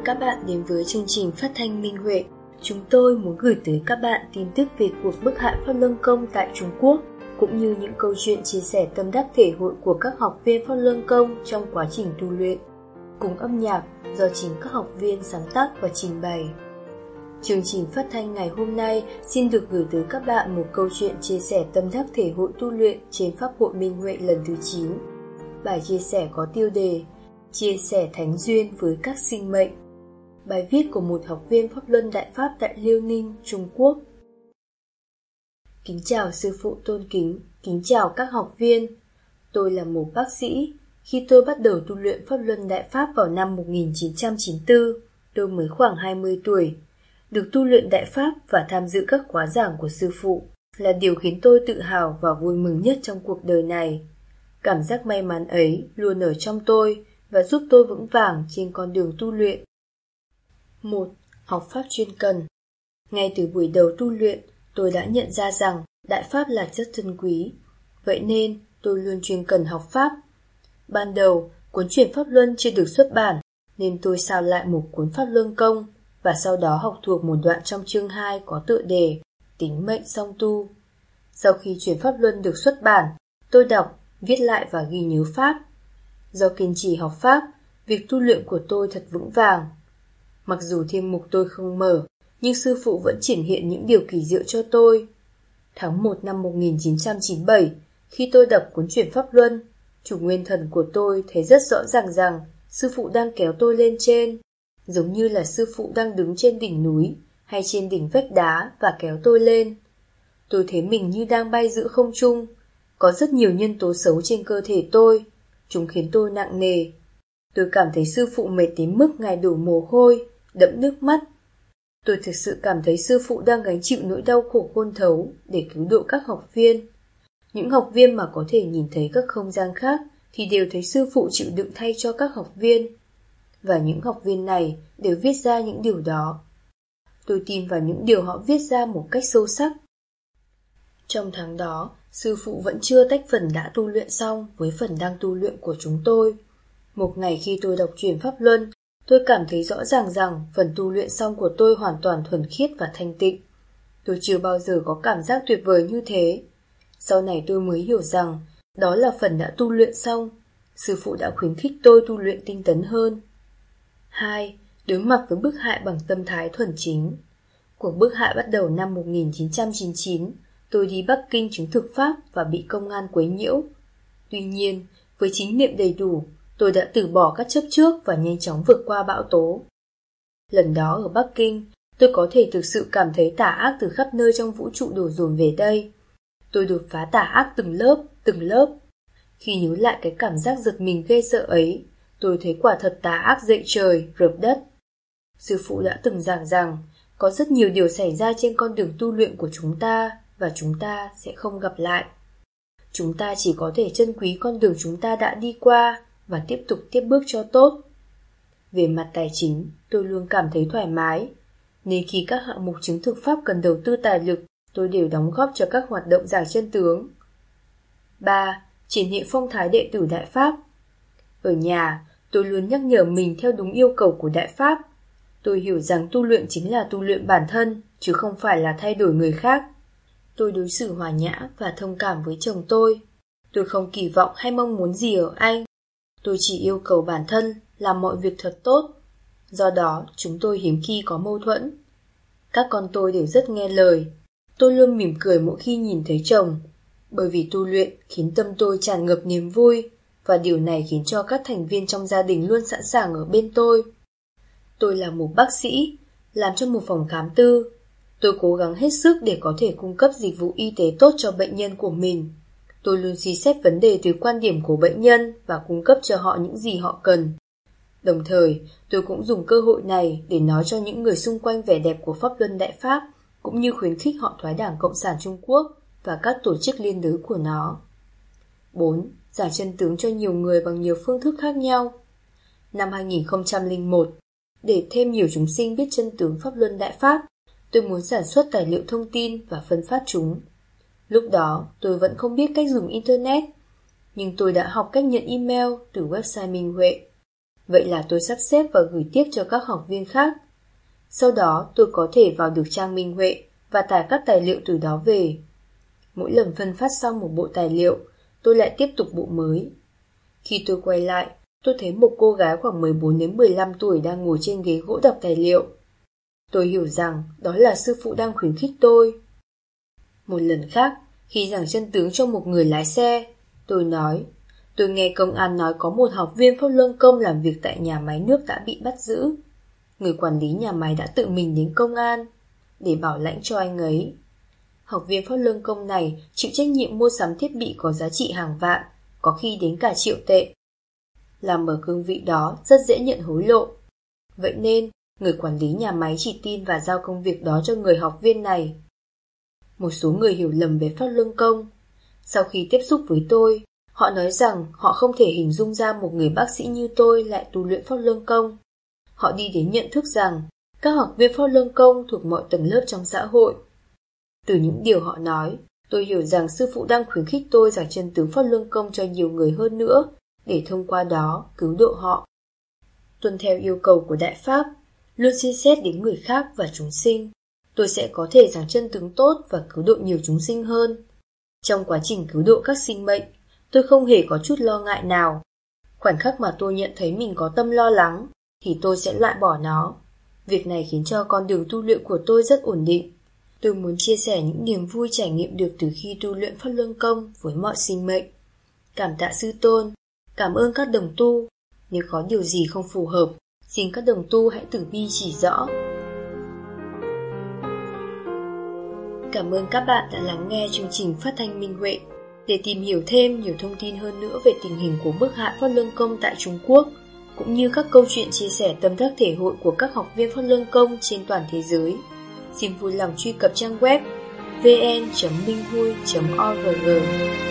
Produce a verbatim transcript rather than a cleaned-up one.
mừng các bạn đến với chương trình phát thanh Minh Huệ. Chúng tôi muốn gửi tới các bạn tin tức về cuộc bức hại Pháp Luân Công tại Trung Quốc, cũng như những câu chuyện chia sẻ tâm đắc thể hội của các học viên Pháp Luân Công trong quá trình tu luyện, cùng âm nhạc do chính các học viên sáng tác và trình bày. Chương trình phát thanh ngày hôm nay xin được gửi tới các bạn một câu chuyện chia sẻ tâm đắc thể hội tu luyện trên Pháp hội Minh Huệ lần thứ chín. Bài chia sẻ có tiêu đề Chia sẻ thánh duyên với các sinh mệnh. Bài viết của một học viên Pháp Luân Đại Pháp tại Liêu Ninh, Trung Quốc. Kính chào sư phụ tôn kính, kính chào các học viên. Tôi là một bác sĩ. Khi tôi bắt đầu tu luyện Pháp Luân Đại Pháp vào năm một nghìn chín trăm chín mươi tư, tôi mới khoảng hai mươi tuổi. Được tu luyện Đại Pháp và tham dự các khóa giảng của sư phụ là điều khiến tôi tự hào và vui mừng nhất trong cuộc đời này. Cảm giác may mắn ấy luôn ở trong tôi và giúp tôi vững vàng trên con đường tu luyện. một. Học Pháp chuyên cần. Ngay từ buổi đầu tu luyện, tôi đã nhận ra rằng Đại Pháp là rất珍quý. Vậy nên, tôi luôn chuyên cần học Pháp. Ban đầu, cuốn truyện Pháp Luân chưa được xuất bản, nên tôi sao lại một cuốn Pháp Luân Công, và sau đó học thuộc một đoạn trong chương hai có tựa đề Tính mệnh song tu. Sau khi truyện Pháp Luân được xuất bản, tôi đọc, viết lại và ghi nhớ Pháp. Do kiên trì học Pháp, việc tu luyện của tôi thật vững vàng. Mặc dù thiên mục tôi không mở, nhưng sư phụ vẫn triển hiện những điều kỳ diệu cho tôi. Tháng một năm một nghìn chín trăm chín mươi bảy, khi tôi đọc cuốn truyện Pháp Luân, chủ nguyên thần của tôi thấy rất rõ ràng rằng sư phụ đang kéo tôi lên trên, giống như là sư phụ đang đứng trên đỉnh núi hay trên đỉnh vách đá và kéo tôi lên. Tôi thấy mình như đang bay giữa không trung. Có rất nhiều nhân tố xấu trên cơ thể tôi, chúng khiến tôi nặng nề. Tôi cảm thấy sư phụ mệt đến mức ngài đổ mồ hôi, đẫm nước mắt. Tôi thực sự cảm thấy sư phụ đang gánh chịu nỗi đau khổ khôn thấu để cứu độ các học viên. Những học viên mà có thể nhìn thấy các không gian khác thì đều thấy sư phụ chịu đựng thay cho các học viên. Và những học viên này đều viết ra những điều đó. Tôi tin vào những điều họ viết ra một cách sâu sắc. Trong tháng đó, sư phụ vẫn chưa tách phần đã tu luyện xong với phần đang tu luyện của chúng tôi. Một ngày khi tôi đọc truyện Pháp Luân, tôi cảm thấy rõ ràng rằng phần tu luyện xong của tôi hoàn toàn thuần khiết và thanh tịnh. Tôi chưa bao giờ có cảm giác tuyệt vời như thế. Sau này tôi mới hiểu rằng đó là phần đã tu luyện xong. Sư phụ đã khuyến khích tôi tu luyện tinh tấn hơn. hai. Đối mặt với bức hại bằng tâm thái thuần chính. Cuộc bức hại bắt đầu năm một nghìn chín trăm chín mươi chín. Tôi đi Bắc Kinh chứng thực Pháp và bị công an quấy nhiễu. Tuy nhiên, với chính niệm đầy đủ, tôi đã từ bỏ các chấp trước và nhanh chóng vượt qua bão tố. Lần đó ở Bắc Kinh, tôi có thể thực sự cảm thấy tà ác từ khắp nơi trong vũ trụ đổ dồn về đây. Tôi đột phá tà ác từng lớp, từng lớp. Khi nhớ lại cái cảm giác giật mình ghê sợ ấy, tôi thấy quả thật tà ác dậy trời, rợp đất. Sư phụ đã từng giảng rằng, có rất nhiều điều xảy ra trên con đường tu luyện của chúng ta, và chúng ta sẽ không gặp lại. Chúng ta chỉ có thể trân quý con đường chúng ta đã đi qua và tiếp tục tiếp bước cho tốt. Về mặt tài chính, tôi luôn cảm thấy thoải mái, nên khi các hạng mục chứng thực Pháp cần đầu tư tài lực, tôi đều đóng góp cho các hoạt động giảng chân tướng. ba. Triển hiện phong thái đệ tử Đại Pháp. Ở nhà, tôi luôn nhắc nhở mình theo đúng yêu cầu của Đại Pháp. Tôi hiểu rằng tu luyện chính là tu luyện bản thân, chứ không phải là thay đổi người khác. Tôi đối xử hòa nhã và thông cảm với chồng tôi. Tôi không kỳ vọng hay mong muốn gì ở anh. Tôi chỉ yêu cầu bản thân làm mọi việc thật tốt. Do đó, chúng tôi hiếm khi có mâu thuẫn. Các con tôi đều rất nghe lời. Tôi luôn mỉm cười mỗi khi nhìn thấy chồng, bởi vì tu luyện khiến tâm tôi tràn ngập niềm vui, và điều này khiến cho các thành viên trong gia đình luôn sẵn sàng ở bên tôi. Tôi là một bác sĩ, làm trong một phòng khám tư. Tôi cố gắng hết sức để có thể cung cấp dịch vụ y tế tốt cho bệnh nhân của mình. Tôi luôn suy xét vấn đề từ quan điểm của bệnh nhân và cung cấp cho họ những gì họ cần. Đồng thời, tôi cũng dùng cơ hội này để nói cho những người xung quanh vẻ đẹp của Pháp Luân Đại Pháp, cũng như khuyến khích họ thoái đảng Cộng sản Trung Quốc và các tổ chức liên đới của nó. bốn. Giảng chân tướng cho nhiều người bằng nhiều phương thức khác nhau. Năm hai nghìn không trăm lẻ một, để thêm nhiều chúng sinh biết chân tướng Pháp Luân Đại Pháp, tôi muốn sản xuất tài liệu thông tin và phân phát chúng. Lúc đó, tôi vẫn không biết cách dùng Internet, nhưng tôi đã học cách nhận email từ website Minh Huệ. Vậy là tôi sắp xếp và gửi tiếp cho các học viên khác. Sau đó tôi có thể vào được trang Minh Huệ và tải các tài liệu từ đó về. Mỗi lần phân phát xong một bộ tài liệu, tôi lại tiếp tục bộ mới. Khi tôi quay lại, tôi thấy một cô gái khoảng mười bốn đến mười lăm tuổi đang ngồi trên ghế gỗ đọc tài liệu. Tôi hiểu rằng đó là sư phụ đang khuyến khích tôi. Một lần khác, khi giảng chân tướng cho một người lái xe, tôi nói, tôi nghe công an nói có một học viên Pháp Luân Công làm việc tại nhà máy nước đã bị bắt giữ. Người quản lý nhà máy đã tự mình đến công an để bảo lãnh cho anh ấy. Học viên Pháp Luân Công này chịu trách nhiệm mua sắm thiết bị có giá trị hàng vạn, có khi đến cả triệu tệ. Làm ở cương vị đó rất dễ nhận hối lộ. Vậy nên, người quản lý nhà máy chỉ tin và giao công việc đó cho người học viên này. Một số người hiểu lầm về Pháp Luân Công. Sau khi tiếp xúc với tôi, họ nói rằng họ không thể hình dung ra một người bác sĩ như tôi lại tu luyện Pháp Luân Công. Họ đi đến nhận thức rằng các học viên Pháp Luân Công thuộc mọi tầng lớp trong xã hội. Từ những điều họ nói, tôi hiểu rằng sư phụ đang khuyến khích tôi giảng chân tướng Pháp Luân Công cho nhiều người hơn nữa, để thông qua đó cứu độ họ. Tuân theo yêu cầu của Đại Pháp, luôn suy xét đến người khác và chúng sinh, tôi sẽ có thể giảng chân tướng tốt và cứu độ nhiều chúng sinh hơn. Trong quá trình cứu độ các sinh mệnh, tôi không hề có chút lo ngại nào. Khoảnh khắc mà tôi nhận thấy mình có tâm lo lắng, thì tôi sẽ loại bỏ nó. Việc này khiến cho con đường tu luyện của tôi rất ổn định. Tôi muốn chia sẻ những niềm vui trải nghiệm được từ khi tu luyện Pháp Luân Công với mọi sinh mệnh. Cảm tạ sư tôn, cảm ơn các đồng tu. Nếu có điều gì không phù hợp, xin các đồng tu hãy từ bi chỉ rõ. Cảm ơn các bạn đã lắng nghe chương trình phát thanh Minh Huệ. Để tìm hiểu thêm nhiều thông tin hơn nữa về tình hình của bức hạ Pháp Luân Công tại Trung Quốc, cũng như các câu chuyện chia sẻ tâm đắc thể hội của các học viên Pháp Luân Công trên toàn thế giới, xin vui lòng truy cập trang web vê en chấm minh hui chấm org.